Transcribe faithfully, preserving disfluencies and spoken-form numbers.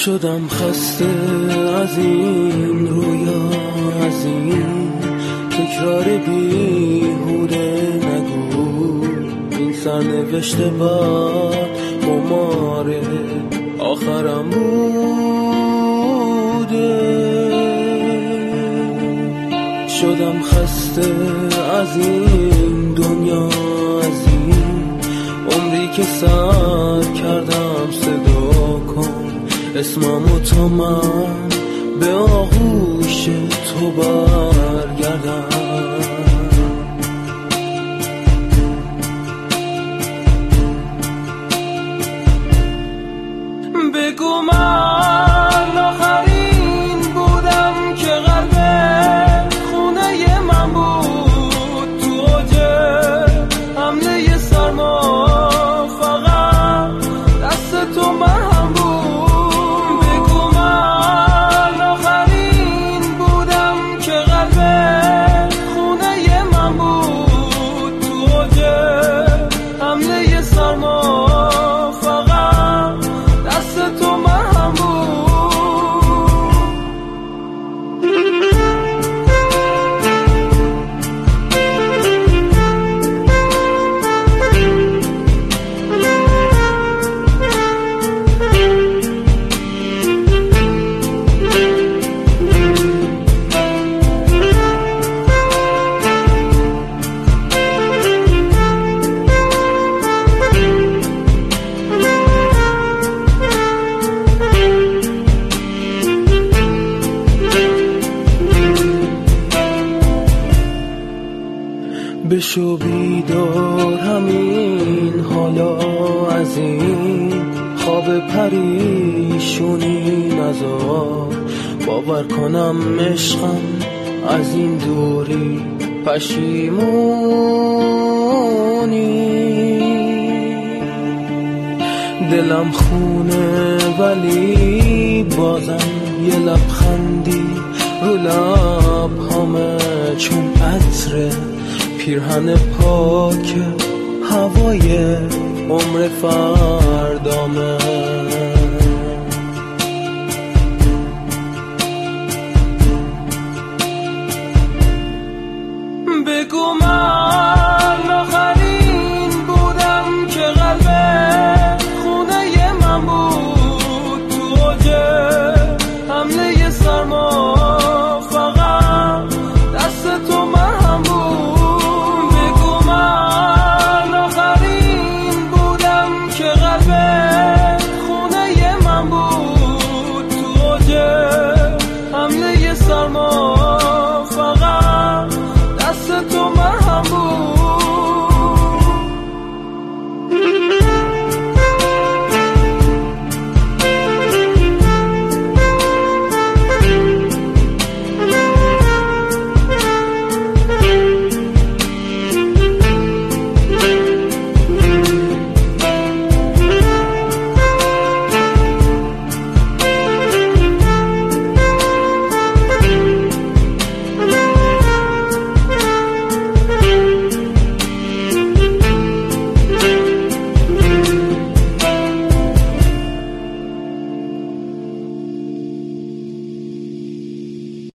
شدم خسته از این رویا، از این تکرار بیهوده. نگو این سرنوشته بر قماره آخرم بوده. شدم خسته از این دنیا، از این عمری که سر کردم. صدا کن اسممو تا من به آغوش تو برگردم. بگو من آخرین بودم که قلب خونه من بود تو اوج حمله سرما، فقط دست تو مرهم بود. بگو من آخرین بودم که قلب خونه من بود تو اوج حمله سرما، بشو بیدار همین حالا از این خواب پریشونی نزار. باور کنم عشقم از این دوری پشیمونی. دلم خونه ولی بازم یه لبخندی رو لبهامه، چون عطر پیرهن پاک هوای عمر فردا.